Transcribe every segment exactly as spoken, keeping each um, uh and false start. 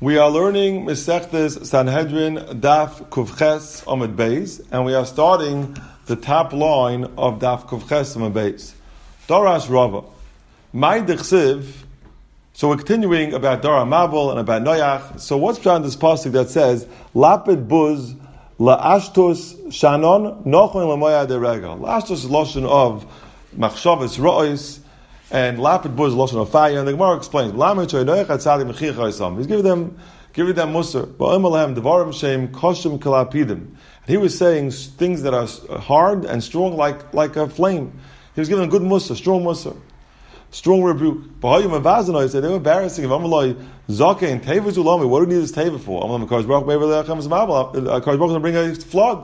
We are learning Masechtes Sanhedrin Daf Kufches Amud Beis, and we are starting the top line of Daf Kufches Amud Beis. Darash Rava, my dechsiv. So we're continuing about Dara Mabel and about Noach. So what's behind this pasuk that says Lapid Buz Laashtus Shannon Nochon Lamoya De Regal? Laashtus is loshon of Machshavas Rois. And lapid buz loshon of fire, and the Gemara explains. He's giving them, giving them musar. And he was saying things that are hard and strong, like like a flame. He was giving them good musar, strong musar, strong rebuke. They were embarrassing him. What do you need this teva for? Kadosh Baruch Hu to bring a flood.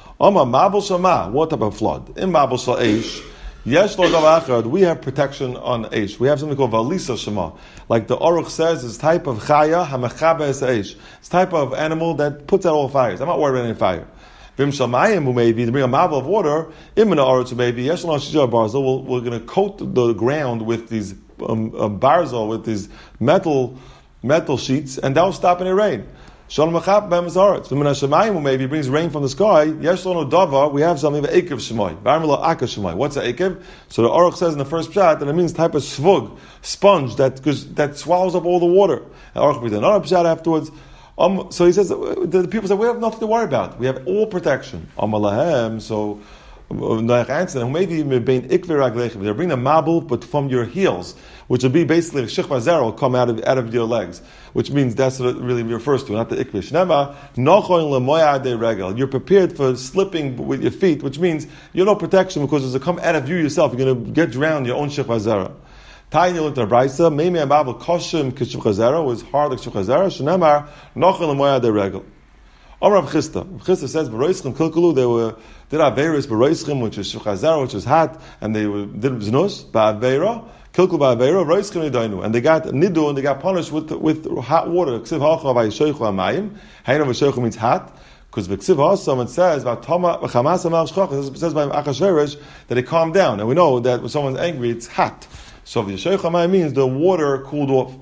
What type of flood? In Mabel Shal Yes, Lord Achad, we have protection on Eish. We have something called Valisa Shema. Like the Aruch says, it's type of Chaya, Hamachabe es Eish. It's type of animal that puts out all fires. I'm not worried about any fire. Vim Shamayim, who may be, to bring a marble of water, Imana Aruch, who may be, Yes, Lord Shijah Barzel, we're going to coat the ground with these um, uh, barzel, with these metal metal sheets, and that'll stop any rain. Shalom Achab B'em Zaretz. V'min HaShemayim, maybe brings rain from the sky. Yesh Lonu Dava, we have something of Ekev Shemai. V'armila Aka Shemai. What's an Ekev? So the Aruch says in the first pshat that it means type of svug, sponge that that swallows up all the water. And Aruch brings another pshat afterwards. Um, so he says the people say we have nothing to worry about. We have all protection. Amalahem. So Noach answered them, maybe bein ikver raglechem. They're bringing a mabul, but from your heels, which will be basically a shich bazar will come out of out of your legs, which means that's what it really refers to, not the ikver. Shnema nochoin lemoya de regel. You're prepared for slipping with your feet, which means you have no protection because as it come out of you yourself, you're going to get drowned your own shich bazar. Tanya looked at Brisa. Maybe a mabul koshim kishich bazar was hard like shich bazar. Shnemar nochoin lemoya de regel. Rav Chisda. Chisda says, "B'roischim kilkulu." They were did averis b'roischim, which is shechazar, which is hot, and they were, did znus ba'avera, kilkul ba'avera, roischim nidainu, and they got nidu, and they got punished with with hot water. Ksiv ha'cha v'yishoichu ha'mayim. Hainu v'yishoichu means hot, because v'ksiv ha'asam it says v'tama v'chamas ha'mal shchach. It says by Achashverosh that it calmed down, and we know that when someone's angry, it's hot. So v'yishoichu ha'mayim means the water cooled off.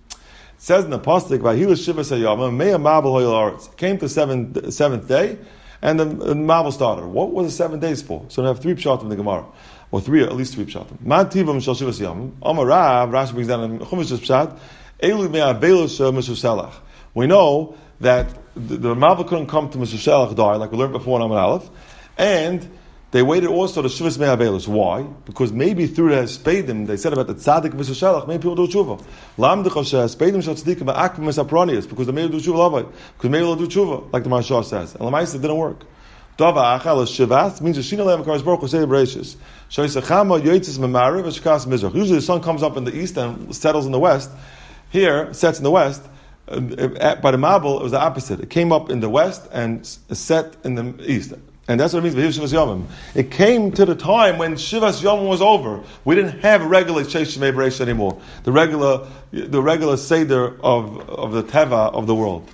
It says in the pasuk, "Vayhilu shiva sayama me'am mabel hoyel aretz." Came to seventh seventh day, and the, the mabel started. What was the seven days for? So we have three pshatim in the Gemara, or three, at least three pshatim. Man tivam shal shiva sayama. Amar Rav, Rashi brings down in Chumash's pshat. Elu me'avelu shel Meshushelach. We know that the, the mabel couldn't come to Meshushelach die, like we learned before in Amar Aleph, and they waited also to Shivas Me'avelus. Why? Because maybe through the Spadim, they said about the Tzaddik Meshushelach, maybe people do tshuva. Lam Dechoshe, Spadim Shal Tzaddikim Ba'akim Mesapronius, because they maybe do tshuva Lavai, because maybe they'll do tshuva, like the Marshal says. And Lamaisa didn't work. Dava Achal Shivas means Yeshina Le'am Kadosh Baruch Hu Sei Bereshis. Shoyisachama Yoitzis Memariv V'Shkas Mizrach. Usually the sun comes up in the east and settles in the west. Here, sets in the west. Uh, by the Mabel, it was the opposite. It came up in the west and set in the east. And that's what it means, Shivas Yomim. It came to the time when Shivas Yomim was over. We didn't have a regular Sheish Shemei Bereish anymore. The regular, the regular Seder of, of the Teva of the world.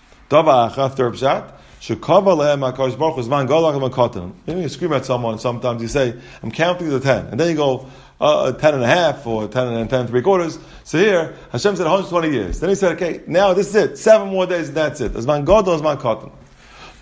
Dava Achaf, third pshat. Shekava lehem HaKadosh Baruch Hu Zman Golach HaKatan. Maybe you scream at someone, sometimes you say, I'm counting to ten. And then you go, uh, ten and a half, or ten and ten and three quarters. So here, Hashem said one hundred twenty years. Then he said, okay, now this is it. Seven more days and that's it. Zman Golach Zman Katan. He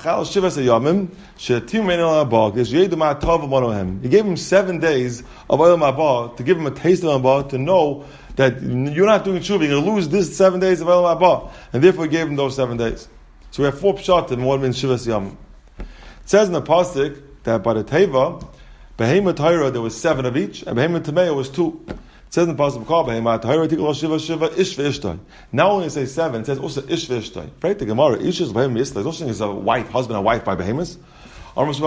gave him seven days of oil mabah to give him a taste of mabah, to know that you're not doing tshuva, you're going to lose this seven days of oil mabah, and therefore he gave him those seven days. So we have four pshat and one means shivas yamim. It says in the pasuk that by the teva, behema Torah there was seven of each, and behema tamei was two. It says in the pasuk called behema Torah tikol shiva shiva ish ve'ishtay. Now only say seven, it says also ish ve'ishtay. Right? The Gemara ish is behema ishtay. There's also is a wife, husband and wife by behemoths. It was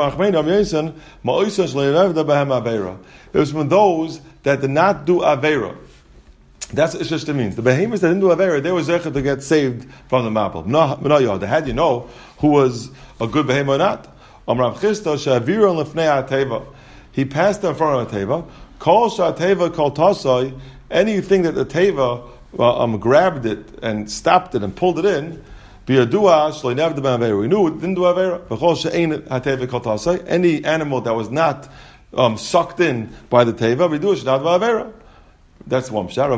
from those that did not do avera. That's what Ishishta means. The behemoths that didn't do avera, they were zecher to get saved from the mapel. No, how do you know who was a good behemoth or not? Amrav Chisda she'avira lefnei ateva. He passed in front of the teva. Kol sha'ateva kol tasai. Anything that the teva well, um, grabbed it and stopped it and pulled it in. Biyadua shloi never ben avera. We knew it didn't do avera. V'chol she'ein hateva kol tasai. Any animal that was not um, sucked in by the teva, we do it not do avera. That's one pshat.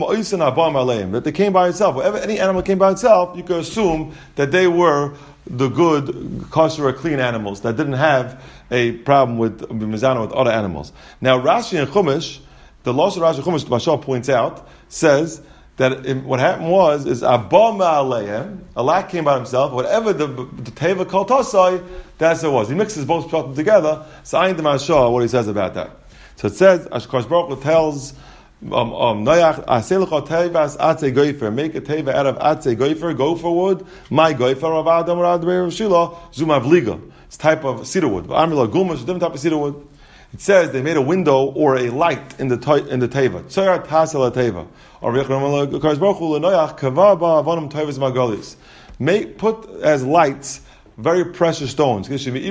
That they came by itself. Whenever any animal came by itself, you could assume that they were the good, kosher, or clean animals that didn't have a problem with mizana with other animals. Now Rashi and Chumash, the Los Rashi and Chumash, Mashal points out, says that it, what happened was is Abba Ma'alehem, Allah came by himself. Whatever the the Teva called Tosai, that's what it was. He mixes both pshatim together. So I the Mashal what he says about that. So it says Ashkash Baruch Hu tells um um Noach Aselecha Tevas Atze Goifer, make a Teva out of Atze Goifer, gopher wood. My Goifer Rav Adam Rav Shila Zumavliga. It's type of cedar wood. Amila Gumash, different type of cedar wood. It says they made a window or a light in the in the teva. Tzayar tasel teva. Or Kadosh Baruch Hu lenoyach kava ba'avonim tovas magalis. Make put as lights very precious stones. So you should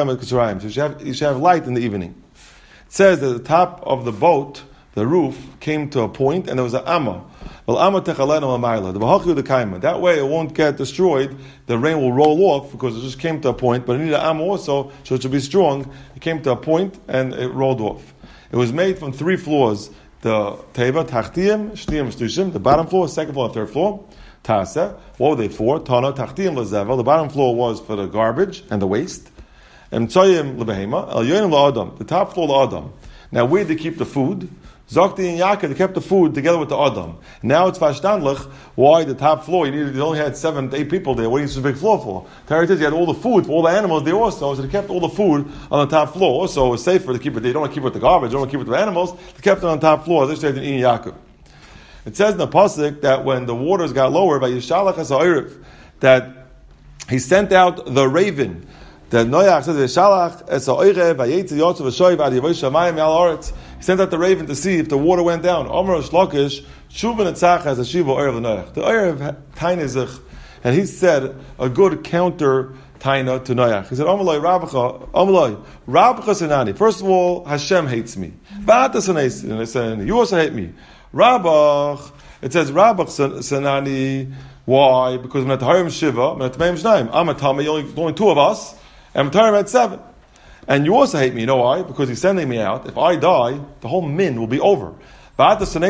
have you should have light in the evening. It says that the top of the boat, the roof, came to a point and there was an amma. Well, amma techalenu amayla. The bahachu the kaima. That way it won't get destroyed. The rain will roll off because it just came to a point. But it needed an amma also, so it should be strong. It came to a point and it rolled off. It was made from three floors. The teva, tachtiyim, shtiyim, shtushim. The bottom floor, second floor, and third floor. Tasa. What were they for? Tana, tachtiyim, lezevel. The bottom floor was for the garbage and the waste. And tzayim lebehema. El yonim la'adam. The top floor la'adam. Now where did they keep the food? Zokti and Yaakov, they kept the food together with the Adam. Now it's Vashtanlich, why the top floor, you needed, you only had seven, eight people there, what do you need such a big floor for? Tarot is, you had all the food for all the animals there also, so they kept all the food on the top floor. Also, it was safer to keep it, they don't want to keep it with the garbage, they don't want to keep it with the animals, they kept it on the top floor, they stayed in Yaakov. It says in the Pasuk that when the waters got lower, by Yishalach HaSa'iriv, that he sent out the raven, that Noach says, Yishalach HaSa'iriv, Vayetzi Yotzav V'shoiv Ad Yavosh Shamayim Yal Oretz. He sent out the raven to see if the water went down. Omer Shlokish, Shuvan Etzach has a Shiva Oyer of the Noach. The Oyer of Tainizich, and he said a good counter Taina to Noach. He said, Omeloi Rabbacha, Omeloi, Rabbacha Senani. First of all, Hashem hates me. Ba'ata Senesi, and they said, you also hate me. Rabbach, it says Rabbach Senani. Why? Because I'm at Harim Shiva, I'm at Meim Shnaim. I'm at Tami, only, only two of us, and I'm Tarim at seven. And you also hate me, you know why? Because he's sending me out. If I die, the whole min will be over. You, you could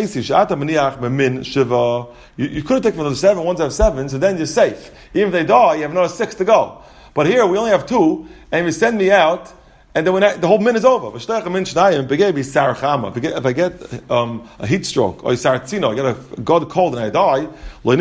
have taken from the seven, ones have seven, so then you're safe. Even if they die, you have another six to go. But here, we only have two, and you send me out, and then when I, the whole min is over. If I get um, a heat stroke, or I get a god cold and I die, we're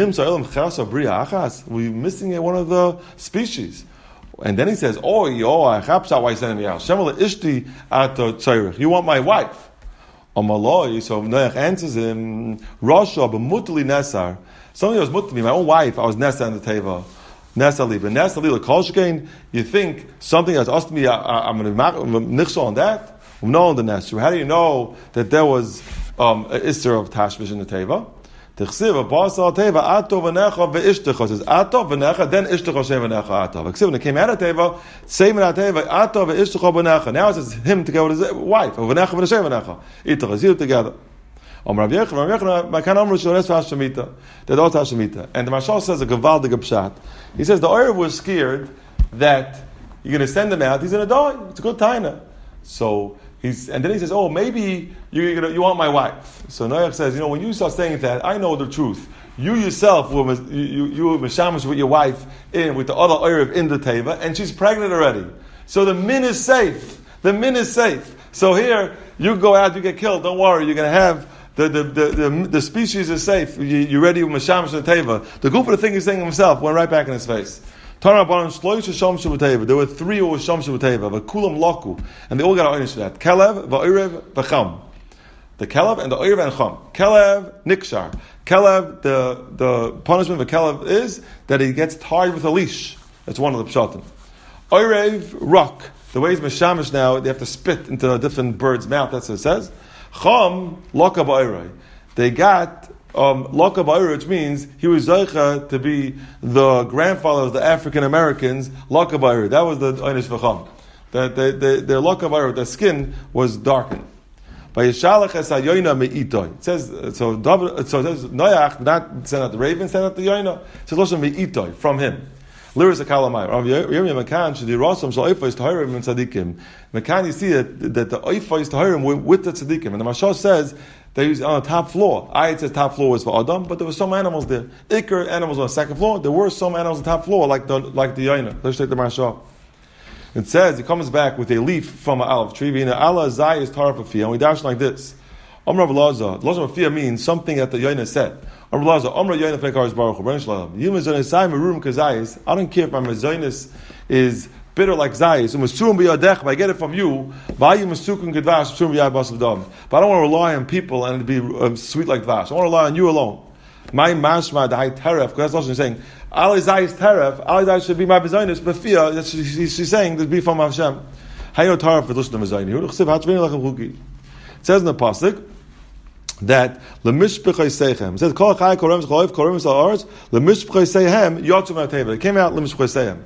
missing one of the species. And then he says, "Oh, yo, I have why he's sending me out. Shemala ishti at tzarich. You want my wife?" Amaloi. So Noach answers him, "Rasha b'mutli nesar. Something was mutli. My own wife. I was nesa in the teva. Nesa li, but nesa li l'kolshkein. You think something has asked me? I'm going to nichshol on that. No, on the nesa. How do you know that there was um, an isser of tashmish in the teva?" T'chsiv a basal teva ato v'necha ve'ishtecha. Says ato v'necha, then ishtecha shem v'necha ato. T'chsiv when it came out of teva, same in teva ato ve'ishtecha v'necha. Now it says him together with his wife. V'necha v'neshem v'necha. Itach zil together. Om Rav Yechon, Rav Yechon, my kan amru shores v'hashemita. That all hashemita. And the Mashal says a gavaldig pshat. He says the Oyer was scared that you're going to send him out. He's going to die. It's a good taina. So. He's, and then he says, "Oh, maybe you gonna, you want my wife." So Noach says, "You know, when you start saying that, I know the truth. You yourself were you you, you were mishamish with your wife in with the other Erev in the teva, and she's pregnant already. So the min is safe. The min is safe. So here you go out, you get killed. Don't worry, you're gonna have the the the, the, the species is safe. You, you're ready with mishamish the teva. The goof of the thing he's saying himself went right back in his face." There were three who were Sham Shabbateva, but Kulam Laku, and they all got an for that. Kelev, Va'irev, Vacham. The Kelev and the Oirev and Cham. Kelev, Nikshar. Kelev, the, the punishment for Kelev is that he gets tied with a leash. That's one of the Pshatim. Oirev, Rock. The way he's Meshamish now, they have to spit into a different bird's mouth, that's what it says. Cham, Laka Ba'irei. They got Um, Laka Ba'ira, which means he was Zaycha to be the grandfather of the African Americans. Laka Ba'ira, that was the Einish V'cham. That their Laka Ba'ira, their skin was darkened. By Yishalach es hayoyna me'itoy. It says so. So it says Noach not send out the raven, send out the yoyna. It says Loshem me'itoy from him. Liris akalamai. Rav Yirmiyah Mekan shedi rosam shal oifos tahirim and tzadikim. Mekan, you see that that the oifos tahirim with the tzadikim, and the Mashal says They used on the top floor. I says top floor was for Adam, but there were some animals there. Iker animals on the second floor. There were some animals on the top floor, like the like the Yaina. Let's take the Marsha. It says he comes back with a leaf from an olive tree. V'ina Allah zay is tarafafia, and we dash like this. Amr Avlaza. Lazar Mafia means something that the Yaina said. Amr Avlaza. Amr Yaina Fekarish Baruch Hu. Yom Zaynasai Merum Kazayis. I don't care if my Zaynis is bitter like Zayis. Umasum biyadech. If I get it from you, v'ayim masukun kedvash masum biyad basav dam. But I don't want to rely on people and to be um, sweet like Vash. I want to rely on you alone. My mashma the high teref. Because that's what she's saying. Ali Zayis teref. Ali Zayis should be my Zaynis. But fear that she's saying this be from Hashem. Hayo taref for Lushna Zayni. It says in the pasuk that lemishpechei seichem. It says kol chai korem chayv korem sa'aretz lemishpechei seihem yotzum ha'teva. It came out lemishpechei seihem.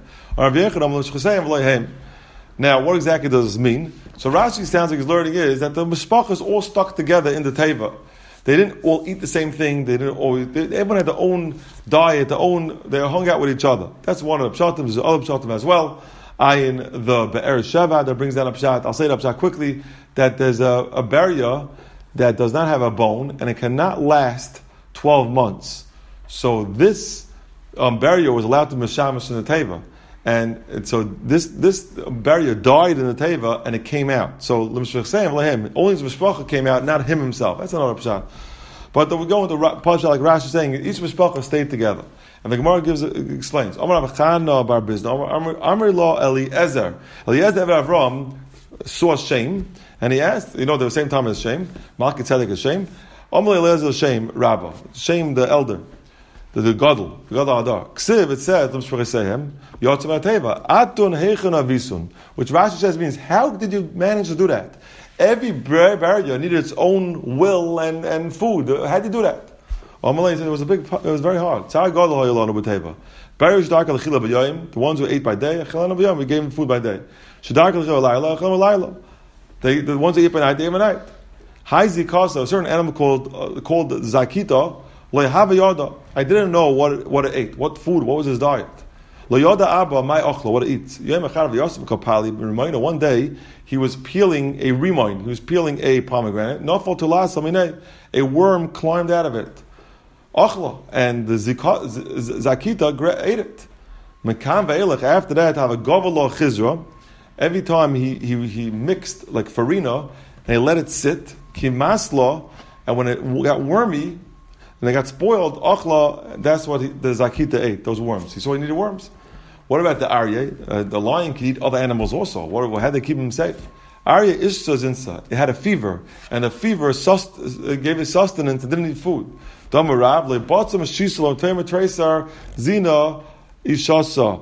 Now, what exactly does this mean? So Rashi sounds like his learning is that the mishpachas all stuck together in the teva. They didn't all eat the same thing. They didn't all. They, everyone had their own diet, their own. They hung out with each other. That's one of the pshatim. There's the other pshatim as well. Ayin the be'er sheva that brings down a pshat. I'll say it up pshat quickly. That there's a, a barrier that does not have a bone and it cannot last twelve months. So this um, barrier was allowed to mishamish in the teva. And, and so this this barrier died in the teva and it came out. So only his mishpacha came out, not him himself. That's another pshat. But then we go into pshat like Rashi is saying each mishpacha stayed together. And the Gemara gives explains. Amar Avchana bar Bizna. Amar Lo Eliezer. Eliezer Avram saw Shem and he asked. You know, the same time as Shem. Malki Tzedek is Shem. Amar Eliezer Shem Rabba. Shem the elder. The, the Gadol, the Gadol Adar. Ksiv, it says, Yotzim HaTeva, Atun Heichon Avisun, which Rashi says means, how did you manage to do that? Every barrier needed its own will and, and food. How did you do that? Amalei said it was a big, it was very hard. Tzar Gadol HaYolanu B'Teva. Barriers dark al-Chila B'Yoyim, the ones who ate by day, Chilana B'Yoyim, we gave them food by day. Shadark al-Chila B'Layla, Chilana B'Layla. The ones who ate by night, they ate by night. Haizi Kasa, a certain animal called, uh, called Zakita, I didn't know what what it ate, what food, what was his diet. Abba, my ochla, what it eats. One day he was peeling a rimoin, he was peeling a pomegranate. A worm climbed out of it. Ochla, and the Zakita ate it. After that, have a govalo chizra. Every time he, he he mixed like farina and he let it sit, kimasla, and when it got wormy. And they got spoiled, achla, that's what he, the Zakita ate, those worms. He saw he needed worms. What about the Aryeh? Uh, the lion can eat other animals also. What, how did they keep him safe? Aryeh ishta zinsa. It had a fever, and the fever sust, uh, gave it sustenance and didn't need food. Damarav, lebatzam shisalo, tema tresar, zina, ishasa.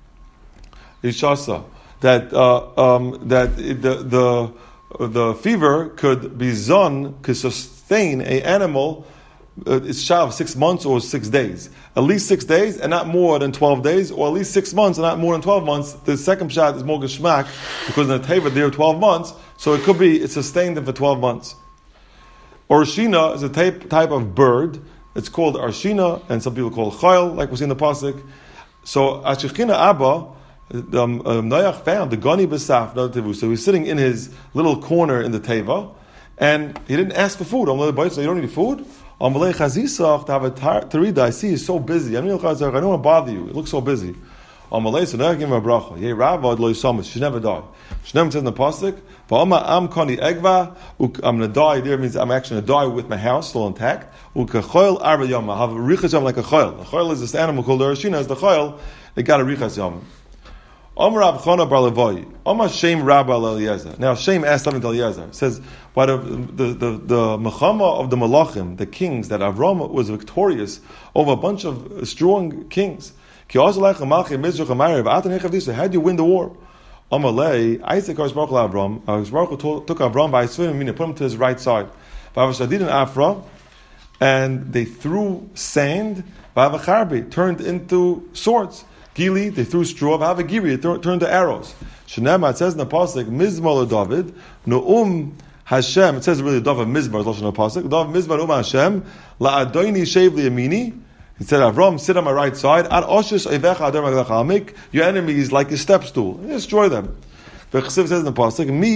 Ishasa. That, uh, um, that the, the, the fever could be zon, could sustain a animal. Uh, it's shy of six months or six days. At least six days and not more than twelve days, or at least six months and not more than twelve months. The second shot is more geschmack because in the teva there are twelve months, so it could be it sustained them for twelve months. Orshina is a type type of bird. It's called arshina, and some people call it chayil, like we see in the pasuk. So Ashechina Abba, the um, Noach found the gani b'saf. So he was sitting in his little corner in the teva, and he didn't ask for food. So you don't need food. Amalei Chazisach to have a tarida. I see he's so busy. I don't want to bother you. It looks so busy. Amalei, so now give him a bracha. Yeh Ravad lo yisamus. She never died. She never said in the pasuk. Va'ama am kani egva. I'm going to die. There means I'm actually going to die with my house still intact. Ukachoil arba yom. I have a richas yom like a choil. A choil is this animal called the Rashina. As the choil, they got a richas yom. Amar Rav Chana bar Levoy. Amar Shem Rabba Eliezer. Now Shem asked something to Eliezer. It says, "Why the the the, the mechama of the Malachim, the kings, that Avram was victorious over a bunch of strong kings. How do you win the war?" Amalei, Isaac Baruch Avram. Baruch took Avram by his foot and put him to his right side. Afra, and they threw sand. Turned into swords. Gili, they threw straw. Havagiri, it turned to arrows. Shenema, it says in the pasuk, Mizmor David, Noum Hashem. It says really David Mizmor, it's in the pasuk. David Mizmor Um Hashem, La Adoini Shev Liyamini. He said, Avram, sit on my right side. Ad Oshish Eivecha Adar Magdach. I'll make your enemies like a step stool. Destroy them. The Chesiv says in the pasuk, Mi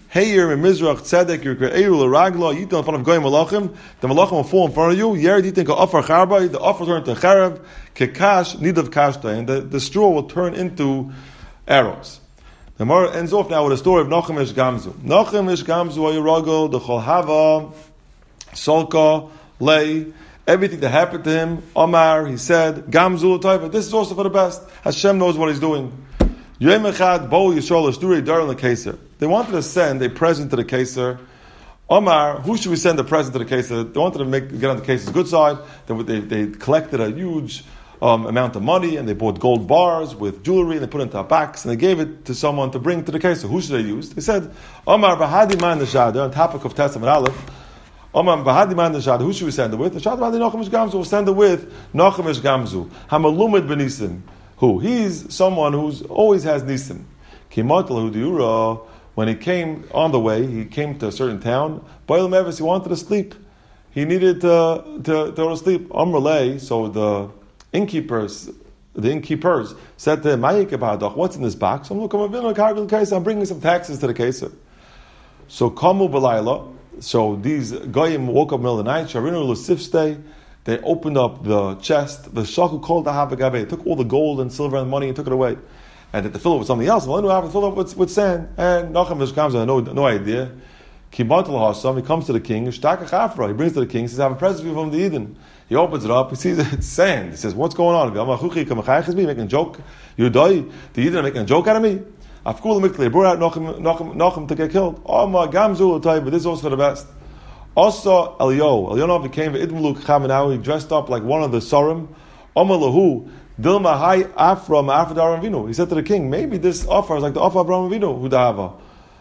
Heir and Mizrach Tzedek Yirke'eru L'Ragla. You eat in front of Goyim Malachim. The Malachim will fall in front of you. Yered you think of Afar Charbay. The Afar turn to Charab. Kekash Nidav Kashta, and the, the straw will turn into arrows. The Gemara ends off now with a story of Nachum Ish Gamzu. Nachum Ish Gamzu Ayiragel the Cholhava Solka Lei. Everything that happened to him, Omar, he said, Gamzu Taiva. This is also for the best. Hashem knows what He's doing. Yom Echad Bo Yisrael Ashturi Dar the Keser. They wanted to send a present to the Keser. Omar, who should we send a present to the Keser? They wanted to make get on the Keser's good side. They, they, they collected a huge um, amount of money and they bought gold bars with jewelry and they put it into a box and they gave it to someone to bring to the Keser. Who should they use? They said, Omar Bahadi Man Nashada, on topic of Testament Aleph. Omar Bahadi Man Nashada, who should we send it with? The Shad Bahadi Nachum Ish Gamzu, we'll send it with Nachum Ish Gamzu. Hamalumid Benisim. Who? He's someone who's always has Nisim. Kimatal Hudiura, when he came on the way, he came to a certain town, Bailam Evis, he wanted to sleep. He needed to, to, to go to sleep. Amrlay, so the innkeepers, the innkeepers said to him, what's in this box? I'm bringing some taxes to the Keser. So Kamu Balayla, so these Goyim woke up in the middle of the night, Sharinu Lusifste, they opened up the chest, the Shaku called the Havagabe, took all the gold and silver and money and took it away. And had to fill it with something else. Well, I knew I have to fill it with, with sand. And Nachum Ish Gamzu had no, no idea. Kibatul Hasam, he comes to the king, Shtaka Chafra, he brings to the king, he says, I have a present for you from the Eden. He opens it up, he sees it's sand. He says, what's going on? Making a joke? You die? The Eden are making a joke out of me? They brought out Nachum, Nachum, Nachum to get killed. Oh my Gamzu, but this is also for the best. Also, Elio, Elionov became Idmuluk Chaminahu, he dressed up like one of the Sarim. Omalahu, Dilma Hai Afra Ma'afadar Vino. He said to the king, maybe this offer is like the offer of Abraham Vino, Hudava.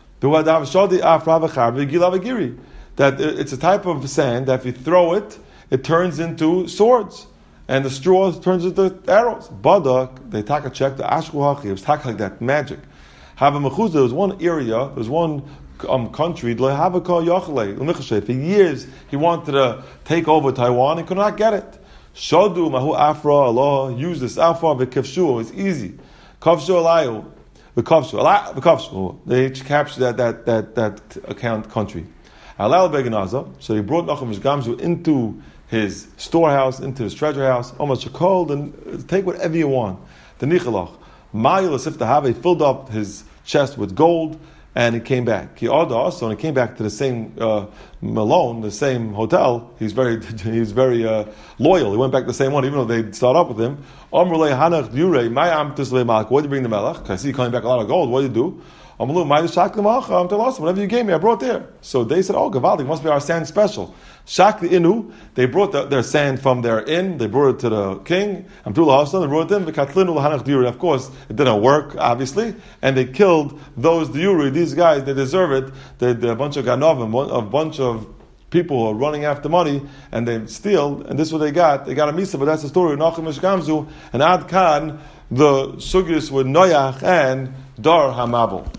That it's a type of sand that if you throw it, it turns into swords. And the straw turns into arrows. Badak, they take a check, the Ashkuhachi, it was tak like that, magic. Havamachuz, there was one area, there was one um, country, for years he wanted to take over Taiwan and could not get it. Shadu Mahu Afra, Allah used this Afra, Vikafshu, it's easy. Kafshu Alayu, Vikafshu, Vikafshu, they captured that, that, that, that account country. Alal Beganaza, so he brought Nachum Ish Gamzu into his storehouse, into his treasure house, almost called and take whatever you want. The Nichalach. Mayil Asif Tahave filled up his chest with gold, and he came back. He also, and he came back to the same uh, Malone, the same hotel. He's very, he's very uh, loyal. He went back to the same one, even though they start up with him. Amrulei Hanach Dure, my Am Tislei Malak. What did you bring the Melech? I see you coming back a lot of gold. What did you do? Amrulei my Shakli Malach. I'm telling us whatever you gave me, I brought there. So they said, "Oh, Gavaldi, must be our sand special." Shakli Inu, they brought the, their sand from their inn. They brought it to the king. Amtullah Hassan, they brought it in. V'katlinu Hanach Dure. Of course, it didn't work, obviously, and they killed those Diuri. These guys, they deserve it. They, they're a bunch of Ganovim, a bunch of people who are running after money, and they steal, and this is what they got. They got a misa, but that's the story of Nachum Ish Gamzu, and Ad Khan, the sugyas with Noach and Dar Hamabel.